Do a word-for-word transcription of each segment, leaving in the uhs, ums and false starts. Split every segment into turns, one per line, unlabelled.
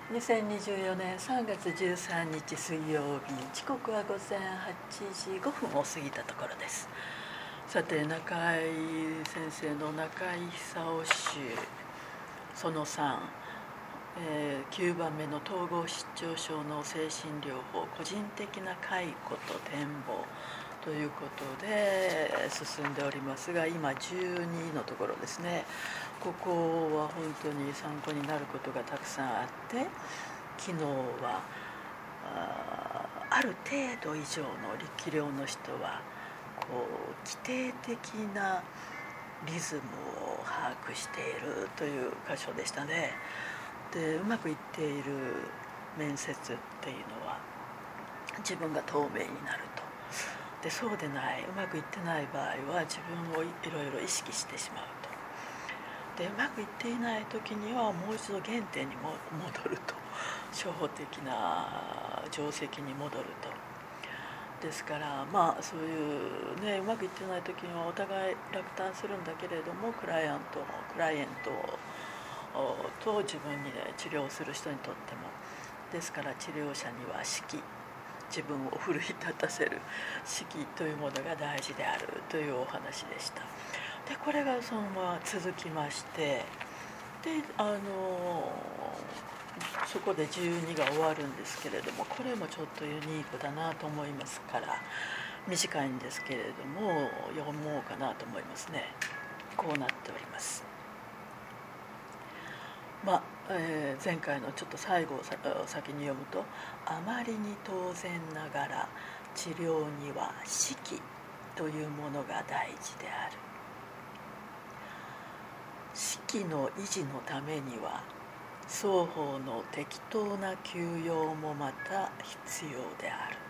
にせんにじゅうよねんさんがつじゅうさんにち水曜日、時刻はごぜんはちじごふんを過ぎたところです。さて、中井先生の中井久夫集そのさん、えー、きゅうばんめの統合失調症の精神療法個人的な回顧と展望ということで進んでおりますが、今じゅうにのところですね。ここは本当に参考になることがたくさんあって、昨日は あ, ある程度以上の力量の人はこう規定的なリズムを把握しているという箇所でしたね。で、うまくいっている面接っていうのは自分が透明になると。で、そうでない、うまくいってない場合は自分をいろいろ意識してしまうと。で、うまくいっていない時にはもう一度原点にも戻ると、初歩的な定石に戻ると。ですからまあそういうね、うまくいってない時にはお互い落胆するんだけれども、クライアントもクライエントと自分に、ね、治療する人にとっても、ですから治療者には指揮、自分を奮い立たせる指揮というものが大事であるというお話でした。で、これがそのまま続きまして、であのそこでじゅうにが終わるんですけれども、これもちょっとユニークだなと思いますから、短いんですけれども読もうかなと思いますね。こうなっております。まあえー、前回のちょっと最後を先に読むと、あまりに当然ながら治療には指揮というものが大事である。指揮の維持のためには双方の適当な休養もまた必要である。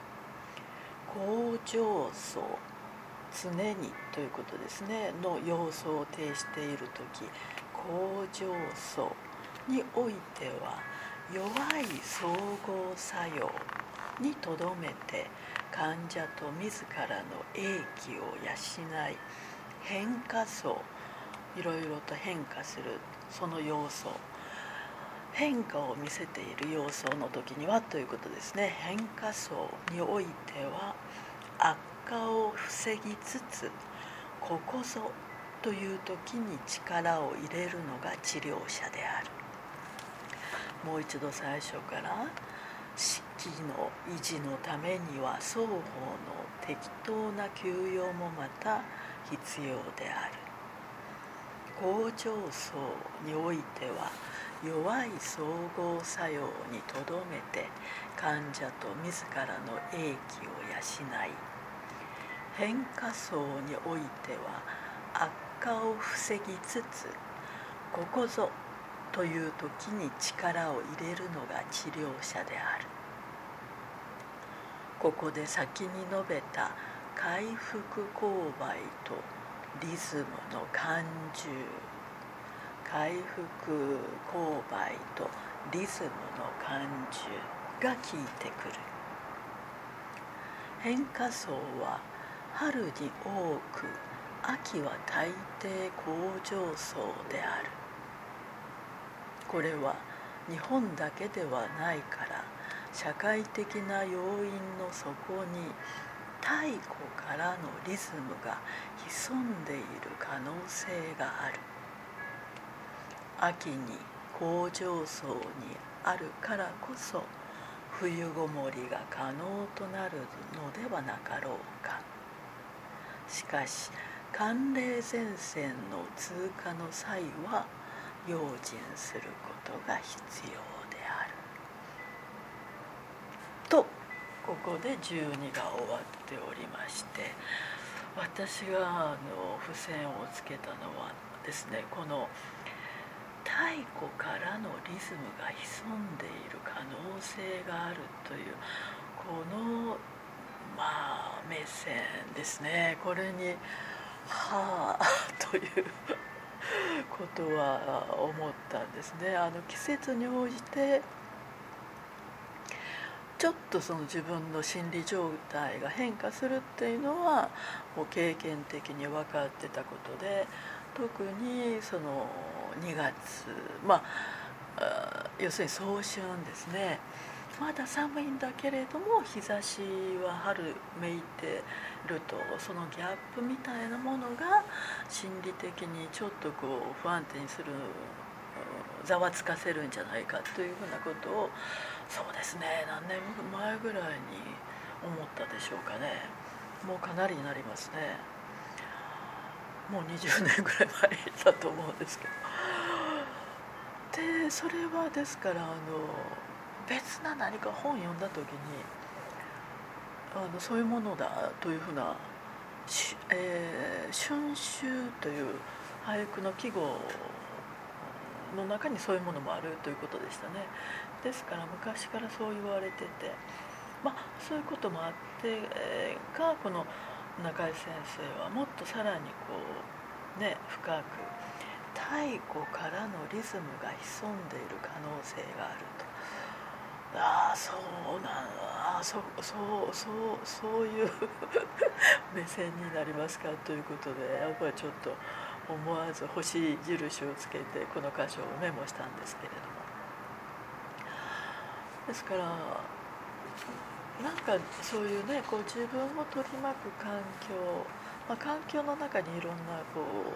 恒常層、常にということですねの要素を呈しているとき、恒常層においては弱い相互作用にとどめて患者と自らの英気を養い、変化層、いろいろと変化するその要素、変化を見せている要素の時にはということですね。変化層においては悪化を防ぎつつ、ここぞという時に力を入れるのが治療者である。もう一度最初から、指揮の維持のためには双方の適当な休養もまた必要である。恒常層においては弱い相互作用にとどめて患者と自らの英気を養い、変化層においては悪化を防ぎつつ、ここぞという時に力を入れるのが治療者である。ここで先に述べた回復勾配とリズムの感受、回復勾配とリズムの感受が効いてくる。変化層は春に多く、秋は大抵恒常層である。これは日本だけではないから、社会的な要因の底に太古からのリズムが潜んでいる可能性がある。秋に恒常層にあるからこそ冬ごもりが可能となるのではなかろうか。しかし寒冷前線の通過の際は用心することが必要であると、ここでじゅうにが終わっておりまして、私があの付箋をつけたのはですね、この太古からのリズムが潜んでいる可能性があるというこのまあ目線ですね。これにはあということは思ったんですね。あの季節に応じてちょっとその自分の心理状態が変化するっていうのはもう経験的に分かってたことで、特にそのにがつ、まあ要するに早春ですね。まだ寒いんだけれども日差しは春めいてると、そのギャップみたいなものが心理的にちょっとこう不安定にする、ざわつかせるんじゃないかというふうなことを、そうですね、何年前ぐらいに思ったでしょうかね。もうかなりになりますね。もうにじゅうねんぐらい前だと思うんですけど。でそれはですから、あの別な何か本を読んだ時に、あのそういうものだというふうな、えー、春秋という俳句の季語の中にそういうものもあるということでしたね。ですから昔からそう言われてて、まあそういうこともあって、えー、がこの中井先生はもっとさらにこうね深く太古からのリズムが潜んでいる可能性があると。ああそうなんだ、そそうそうそういう目線になりますかということで、やっぱりちょっと思わず星印をつけてこの箇所をメモしたんですけれども、ですからなんかそういうね、こう自分を取り巻く環境、まあ、環境の中にいろんなこう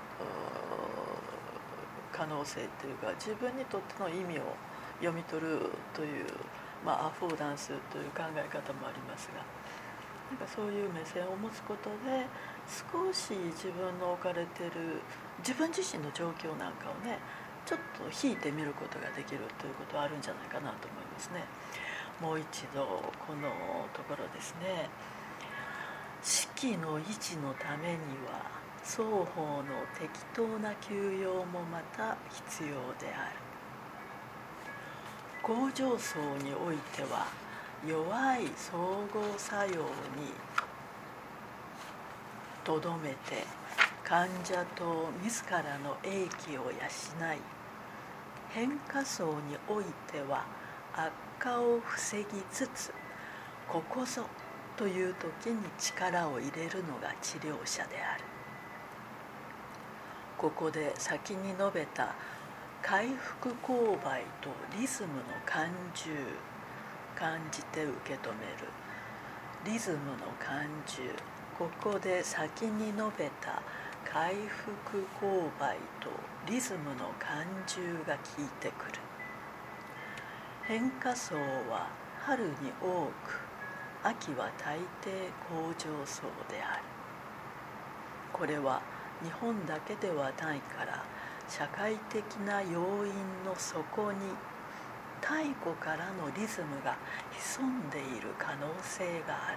可能性っていうか、自分にとっての意味を読み取るという、まあ、アフォーダンスという考え方もありますが、なんかそういう目線を持つことで少し自分の置かれている自分自身の状況なんかをね、ちょっと引いてみることができるということはあるんじゃないかなと思いますね。もう一度このところですね。四季の維持のためには双方の適当な休養もまた必要である。恒常層においては弱い相互作用にとどめて患者と自らの英気を養い、変化層においては悪化を防ぎつつ、ここぞという時に力を入れるのが治療者である。ここで先に述べた回復勾配とリズムの感受、感じて受け止めるリズムの感受、ここで先に述べた回復勾配とリズムの感受が効いてくる。変化層は春に多く、秋は大抵恒常層である。これは日本だけではないから、社会的な要因の底に太古からのリズムが潜んでいる可能性がある。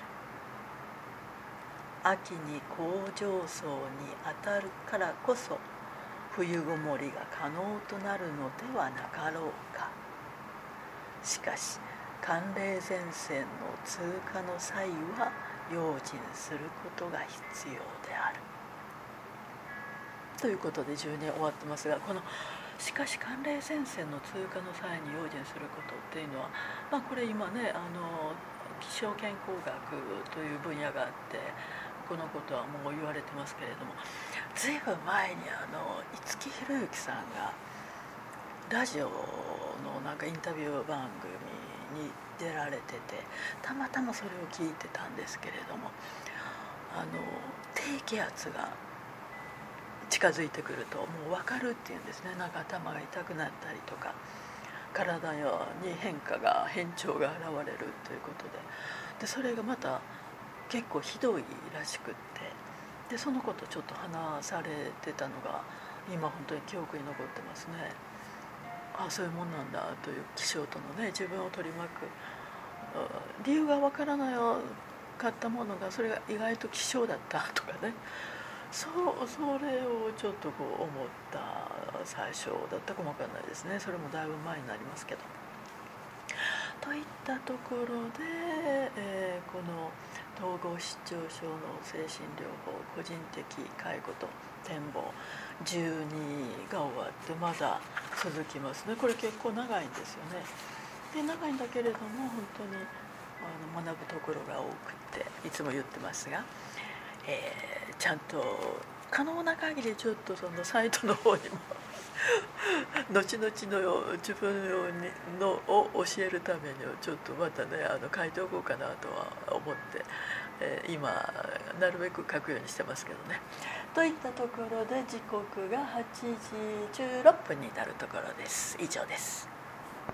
秋に恒常層に当たるからこそ冬ごもりが可能となるのではなかろうか。しかし寒冷前線の通過の際は用心することが必要である。ということでじゅうねん終わってますが、このしかし寒冷前線の通過の際に用心することっていうのは、まあ、これ今ね、あの気象健康学という分野があってこのことはもう言われてますけれども、ずいぶん前にあの五木ひろゆきさんがラジオのなんかインタビュー番組に出られてて、たまたまそれを聞いてたんですけれども、あの低気圧が近づいてくるともう分かるっていうんですね。なんか頭が痛くなったりとか、体に変化が変調が現れるということで、でそれがまた結構ひどいらしくって、でそのことちょっと話されてたのが今本当に記憶に残ってますね。ああそういうもんなんだという、気象とのね自分を取り巻く理由が分からなかったものがそれが意外と気象だったとかね、そうそれをちょっとこう思った最初だったかもわかんないですね。それもだいぶ前になりますけど。といったところで、えー、この統合失調症の精神療法個人的介護と展望じゅうにが終わってまだ続きますね。これ結構長いんですよね。で長いんだけれども本当にあの学ぶところが多くっていつも言ってますが、えー、ちゃんと可能な限りちょっとそのサイトの方にも後々の自分のを教えるためにちょっとまたねあの書いておこうかなとは思って、えー、今なるべく書くようにしてますけどね。といったところで時刻がはちじじゅうろっぷんになるところです。以上です。